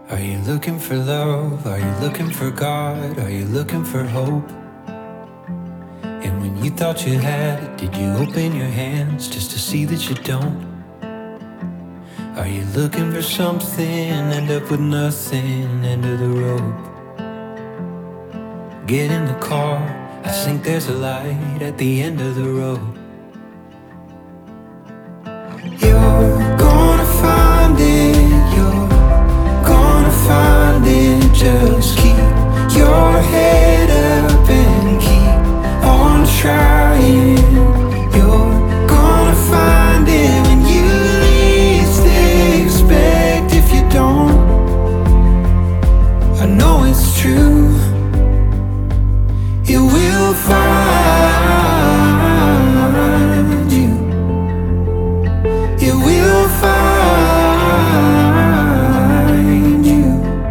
Are you looking for love? Are you looking for God? Are you looking for hope? And when you thought you had it, did you open your hands just to see that you don't? Are you looking for something, end up with nothing, end of the road? Get in the car, I think there's a light at the end of the road. You're gonna find it, you're gonna find it. Just keep your head up and keep on trying. You're gonna find it when you least expect. If you don't, I know it's true. It will find you. It will find you.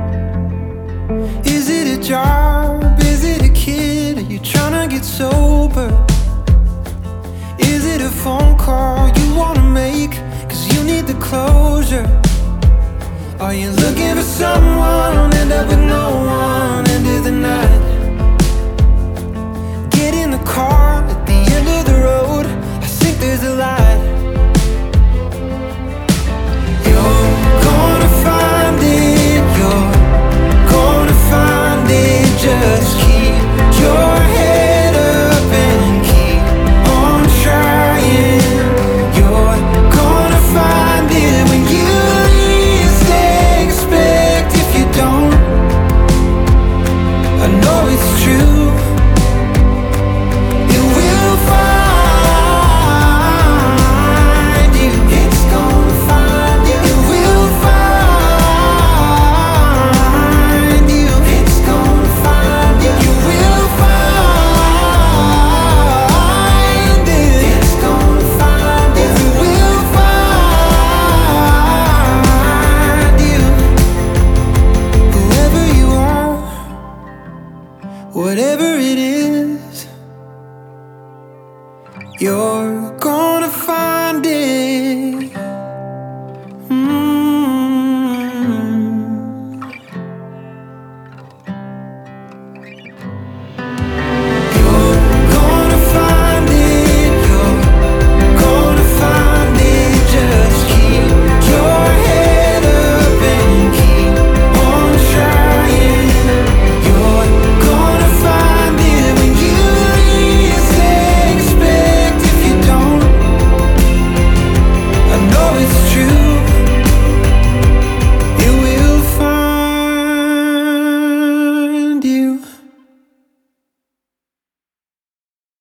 Is it a job? Is it a kid? Are you trying to get sober? Is it a phone call you wanna make? Cause you need the closure. Are you looking for someone, end up with no one, end of the night? Get in the car at the end of the road, I think there's a light